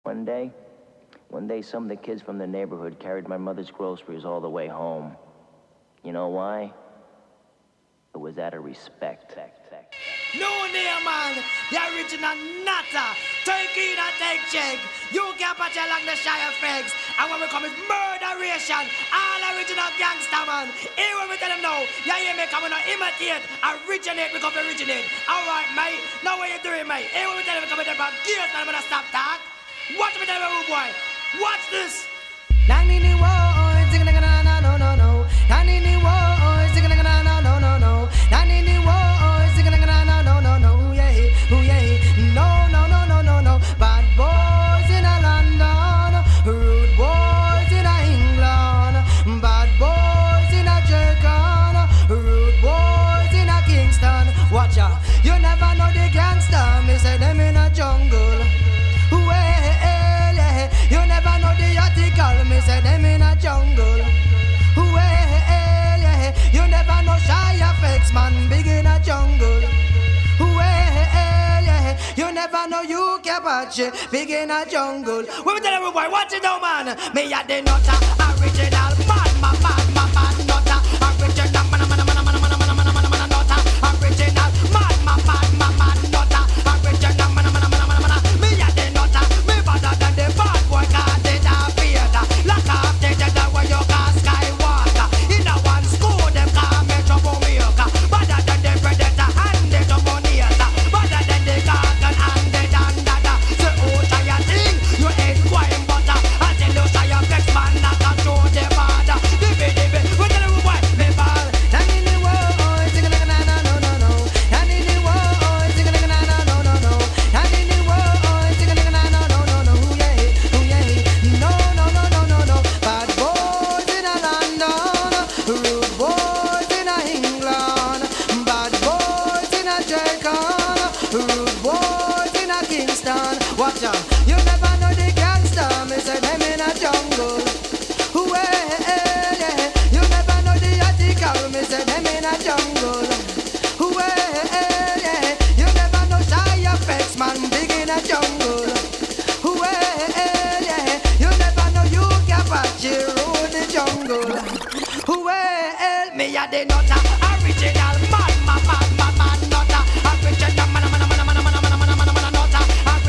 One day, some of the kids from the neighborhood carried my mother's groceries all the way home. You know why? It was out of respect. No name, man. The original Natta. Turkey that take check. You can't patch along the shy effects. And when we come is murderation. All original gangster, man. Here when we tell them now. Yeah, hear me coming to imitate. Originate, we come to originate. Alright, mate. Now what you doing, mate? Here when we tell them we come to from gears, and I'm gonna stop talk. Watch me tell them, rude boy. Watch this. Bad boys in a London, rude boys in a England, bad boys in a Jamaica, rude boys in a Kingston. Watch out, you never know the gangster. Me say them in a jungle. Well, you never know the article. Me say them in a jungle. Well, you never know shy effects, man. Big in a jungle. Well, you never know you can watch it. Big in a jungle. When we tell everyone, boy, watch it now, man. Me a the nutter, original man, nutter, original man, nutter, original man, nutter, original man. Me a the nutter, me better than the bad boy, 'cause they da fear. Lock off the judge where you call Skywalker. In a one school, them call me troublemaker. Better than the predator and the dominator. Better than the garden and the dandada. So who try a thing? You ain't quite butter. I tell you, try a flex man, not a show the border. Divi, we tell you why me ball. And in the world, sing like na no. And in the world, sing like na no. And in the world, sing like na no. Yeah. No. Bad boys in a London, rude boys in a England, bad boys in a Jamaica, rude boys in a Kingston. Watch out, you never know the gangster. Me say them in a jungle. Well, you never know the article. Me say them in a jungle. Well, you never know shy effects, man. Big in a jungle. Well, you never know you can patch it round the jungle. Well, me a the nutter, original man, nutter, original man, nutter, original man, nutter,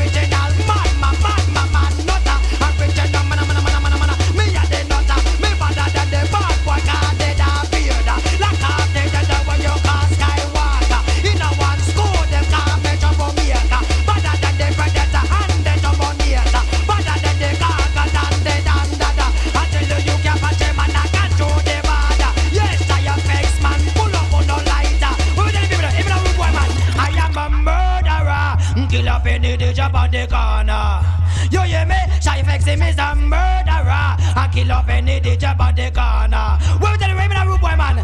original man. Me a the nutter, me better than the bad boy, 'cause they da fear. Lock off the judge where you call Skywalker. In a one school, them call me troublemaker. Better than the predator and the dominator. Better than the garden and the dandada. I tell you, you can't patch him and I can't do the border. Yes, I am vex, man. Pull up on no lighter. We tell the people, even a rude boy, man. I am a murderer. Kill up any DJ on the corner. You hear me? Shy vex him is a murderer. I kill up any DJ on the corner. We tell the even a rude boy, man.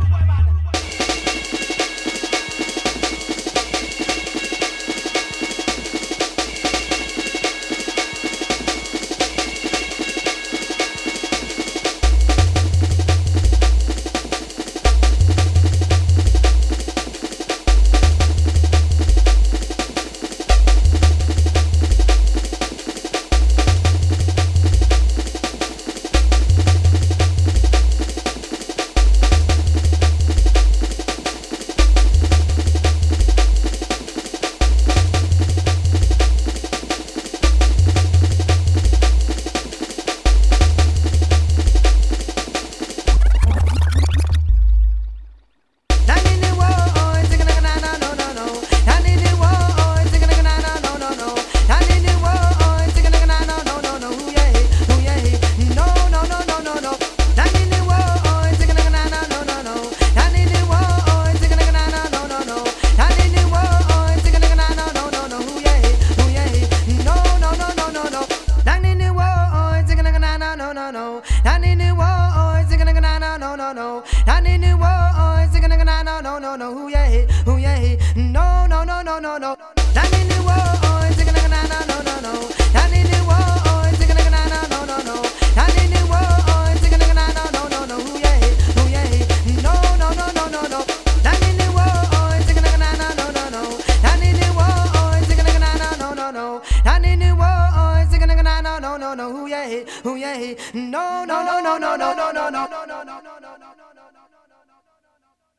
no, no, no, ooh yeah, ooh yeah, no, no, no, no, no, no, no,